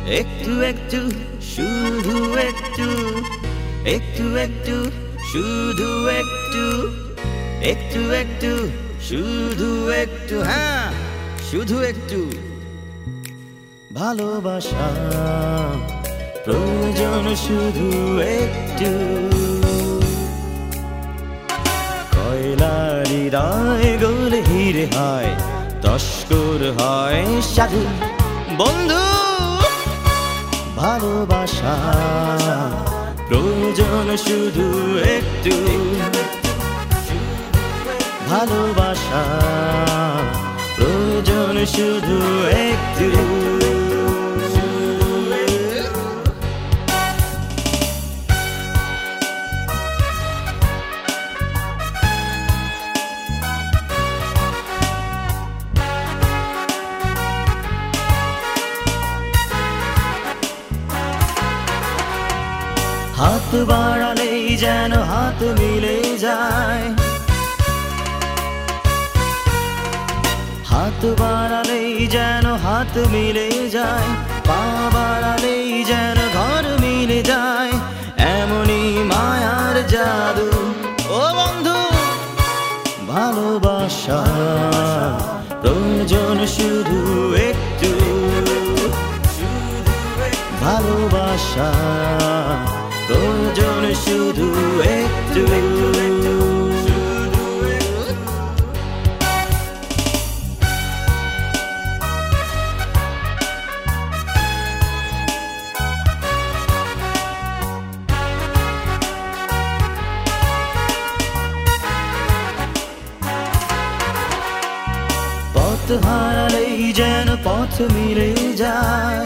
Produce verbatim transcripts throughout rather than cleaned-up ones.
একটু একটু শুধু একটু, একটু একটু শুধু একটু, একটু একটু শুধু একটু, হ্যাঁ শুধু একটু। ভালোবাসা প্রয়োজন শুধু একটু। কয়লার হৃদয় গলে হিরে হয়, তস্কর হয় সাধু। বন্ধু ভালোবাসা প্রয়োজন শুধু একটু। ভালোবাসা প্রয়োজন শুধু একটু। হাত বাড়ালেই যেন হাত মিলে যায়, হাত বাড়ালেই যেন হাত মিলে যায়, পা বাড়ালেই যেন ঘর মিলে যায়, এমনই মায়ার জাদু। ও বন্ধু ভালোবাসা প্রয়োজন শুধু একটু। ভালোবাসা প্রয়োজন শুধু একটু। পথ হারালেই যেন পথ মিলে যায়,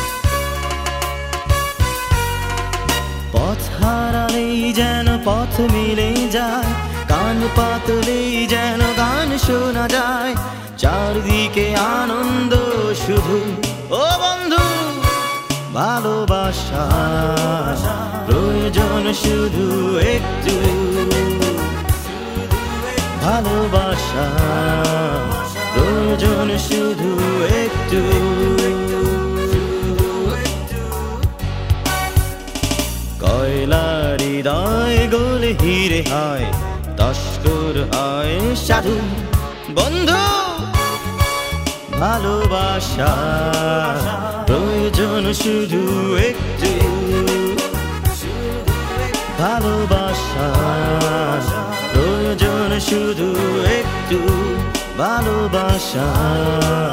পথ হারালেই যেন পথ মিলে যায়, কান পাতলেই যেন গান শোনা যায়, চারদিকে আনন্দ শুধু। ও বন্ধু ভালোবাসা প্রয়োজন শুধু একটু। ভালোবাসা প্রয়োজন শুধু একটু। কয়লার হৃদয় গলে হিরে হয়, তস্কর হয় সাধু। বন্ধু ভালোবাসা প্রয়োজন শুধু একটু। ভালোবাসা প্রয়োজন শুধু একটু। ভালোবাসা